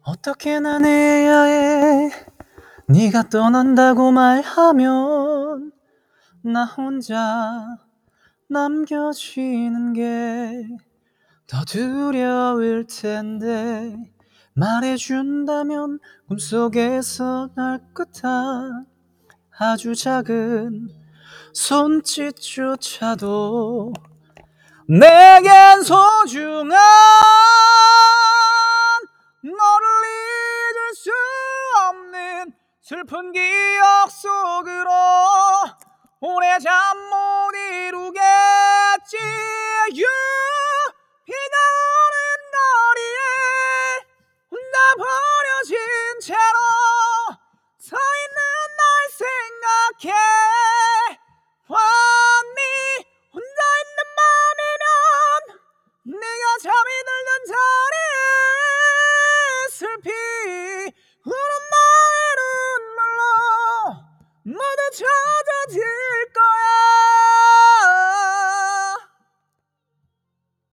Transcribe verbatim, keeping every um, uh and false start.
어떻게 난 해야 해 네가 떠난다고 말하면 나 혼자 남겨지는 게 더 두려울 텐데 말해준다면 꿈속에서 날 끄다 아주 작은 손짓조차도 내겐 소중한 너를 잊을 수 없는 슬픈 기억 속으로 오래 잠 못 이루겠지. You 비가 오는 거리에 혼자 버려진 채로 서 있는 날 생각해 왔니. 혼자 있는 맘이면 네가 잠이 들던 자리에 슬피 우는 나의 눈물로 모두 젖어질